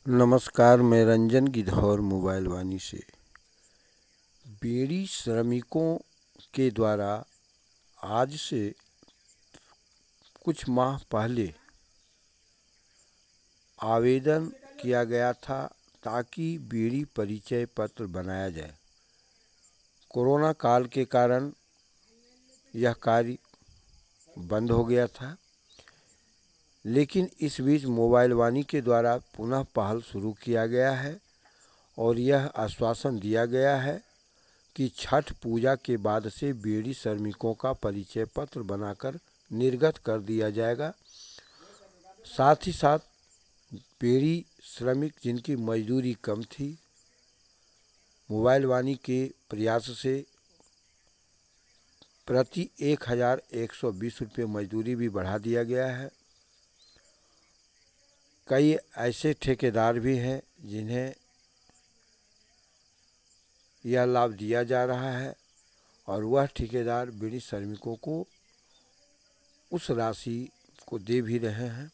नमस्कार, मैं रंजन गिद्धौर मोबाइल वानी से। बीड़ी श्रमिकों के द्वारा आज से कुछ माह पहले आवेदन किया गया था ताकि बीड़ी परिचय पत्र बनाया जाए। कोरोना काल के कारण यह कार्य बंद हो गया था, लेकिन इस बीच मोबाइल वानी के द्वारा पुनः पहल शुरू किया गया है और यह आश्वासन दिया गया है कि छठ पूजा के बाद से बीड़ी श्रमिकों का परिचय पत्र बनाकर निर्गत कर दिया जाएगा। साथ ही साथ बीड़ी श्रमिक जिनकी मजदूरी कम थी, मोबाइल वानी के प्रयास से प्रति 1120 रुपये मजदूरी भी बढ़ा दिया गया है। कई ऐसे ठेकेदार भी हैं जिन्हें यह लाभ दिया जा रहा है और वह ठेकेदार बीड़ी श्रमिकों को उस राशि को दे भी रहे हैं।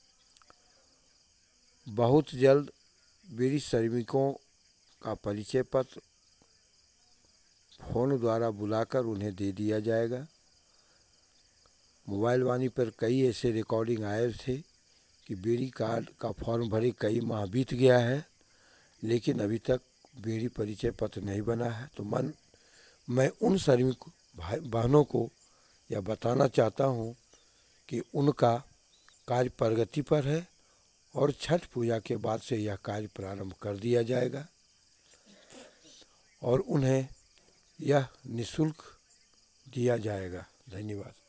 बहुत जल्द बीड़ी श्रमिकों का परिचय पत्र फोन द्वारा बुलाकर उन्हें दे दिया जाएगा। मोबाइल वानी पर कई ऐसे रिकॉर्डिंग आए थे कि बीड़ी कार्ड का फॉर्म भरे कई माह बीत गया है, लेकिन अभी तक बीड़ी परिचय पत्र नहीं बना है। तो मैं उन श्रमिक भाई बहनों को यह बताना चाहता हूँ कि उनका कार्य प्रगति पर है और छठ पूजा के बाद से यह कार्य प्रारंभ कर दिया जाएगा और उन्हें यह निःशुल्क दिया जाएगा। धन्यवाद।